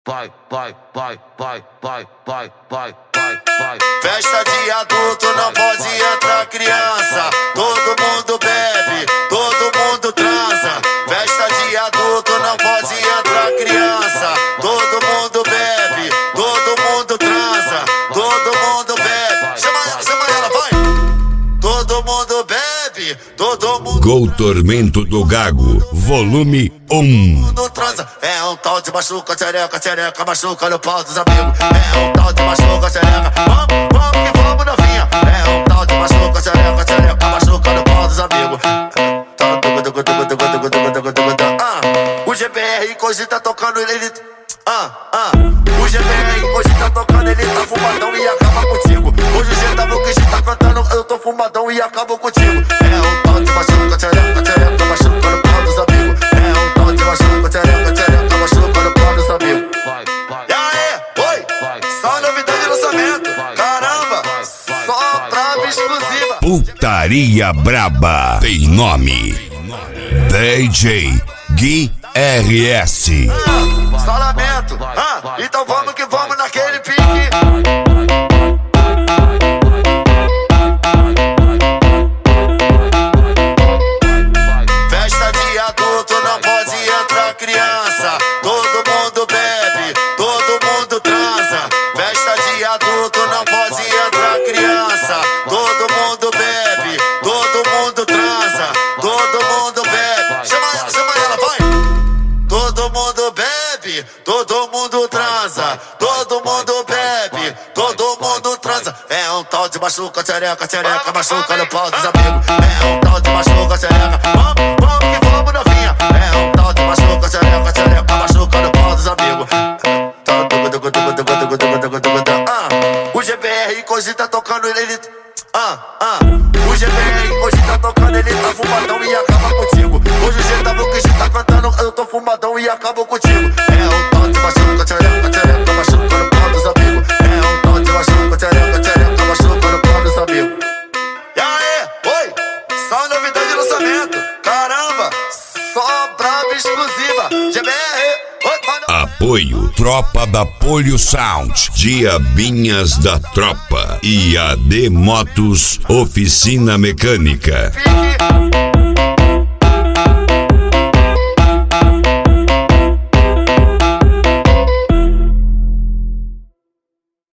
Festa de adulto, não pode entrar criança. Todo mundo bebe, todo mundo transa. Festa de adulto, não pode entrar criança. Todo mundo bebe, todo mundo transa. Todo mundo bebe. Chama ela, vai! Todo mundo bebe, todo mundo. Gol Tormento do Gago, volume 1. Transa. É um tal de machuca, tchereca, tchereca, machuca no pau dos amigos. É um tal de machuca, tchereca, vamos que vamos novinha. É um tal de machuca, tchereca, tchereca, machuca no pau dos amigos. O GBR hoje tá tocando ele. O GBR hoje tá tocando, ele tá fumadão e acaba contigo. Hoje o GW que tá cantando, eu tô fumadão e acabo contigo. É um tal de machuca, tchereca, tchereca, machuca no pau dos amigos. É um tal de machuca, tchereca, tchereca, machuca no pau dos amigos. E aí, oi, só novidade de lançamento. Caramba, só braba exclusiva. Putaria Braba tem nome: DJ Gui RS. Só lamento, então vamos que vamos naquele pique. Festa de adulto, não pode entrar criança. Todo mundo bebe, todo mundo transa. Festa de adulto, não pode entrar criança. Todo mundo bebe, todo mundo transa. Todo mundo bebe. Chama ela, vai! Todo mundo bebe, todo mundo transa. Todo mundo bebe, todo mundo transa. É um tal de machuca, tchereca, tchereca, machuca no pau dos amigos. É um tal de machuca, tchereca, vamos que vamos novinha. É um tal de machuca, tchereca, tchereca, machuca no pau dos amigos. O GBR hoje tá tocando ele. O GBR hoje tá tocando, ele tá fumadão e acaba contigo. Hoje o GW que tá cantando, eu tô fumadão e acabo contigo. É um tal de machuca, tchereca, tchereca, machuca no pau dos amigos. É um tal de machuca, tchereca, tchereca, machuca no pau dos amigos. E aí, oi, só novidade de lançamento. Caramba, só braba exclusiva. GBR, oi, mano. Apoio Tropa da Polio Sound, Diabinhas da Tropa e AD Motos Oficina Mecânica. Pique.